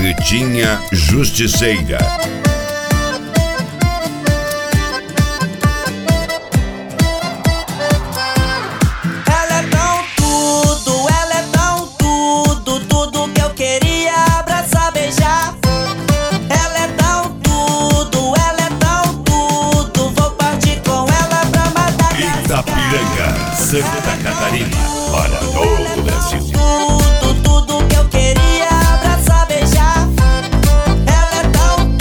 Carretinha Justiceira. Santa Catarina, para todo o Brasil. Tudo que eu queria, abraçar, beijar. Ela é tão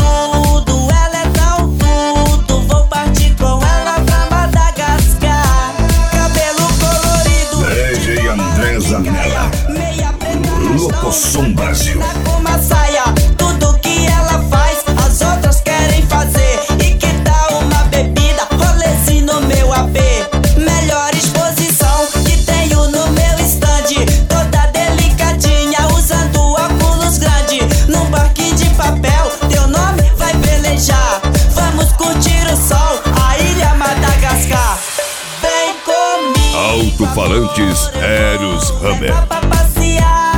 tudo, vou partir com ela pra Madagascar. Cabelo colorido, DJ André Zanella, meia preta, Locosom Brasil. com uma saia, tudo que ela faz, as outras querem fazer. E que tal uma bebida, rolezinho no meu AP? Melhor exposição que tenho no meu stand, toda delicadinha, usando óculos grandes. Num barquinho de papel, teu nome vai velejar. Vamos curtir o sol, a ilha Madagascar. Vem comigo, Alto-falantes Eros Hammer. pra passear,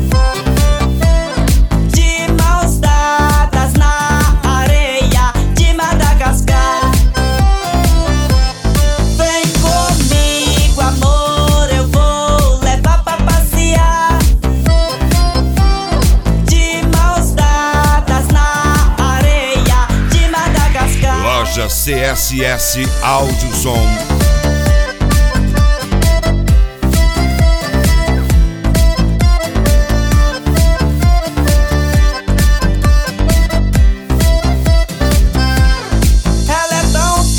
de mãos dadas na areia de Madagascar. Vem comigo, amor, eu vou levar pra passear, de mãos dadas na areia de Madagascar. Loja CSS Áudio Som. Ela é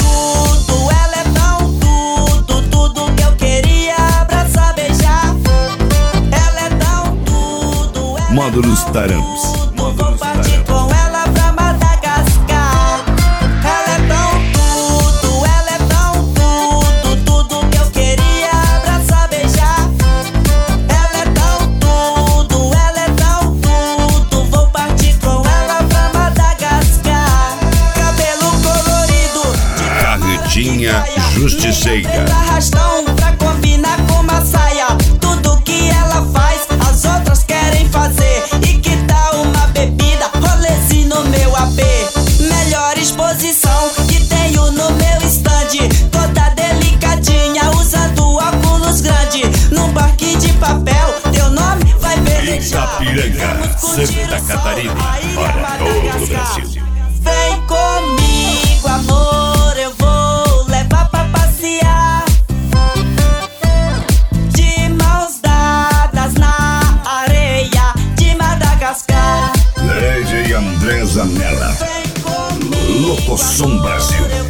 tão tudo que eu queria, abraçar, beijar. Ela é tão tudo, Módulos Taramps. vou partir com ela pra Madagascar. Ela é tão tudo que eu queria, abraçar, beijar. Ela é tão tudo, vou partir com ela pra Madagascar. Cabelo colorido, Carretinha Justiceira. arrastão pra combinar com uma saia. Tudo que ela faz, as outras querem fazer. E que tal uma bebida, rolezinho no meu AP? Melhor exposição que tenho no meu stand, toda delicadinha, usando óculos grandes. Num barquinho de papel, teu nome vai velejar. Itapiranga, Santa Catarina, para todo o Brasil. Vem comigo, amor, eu vou levar pra passear, de mãos dadas na areia de Madagascar. DJ André Zanella, Vem comigo, Locosom Brasil. eu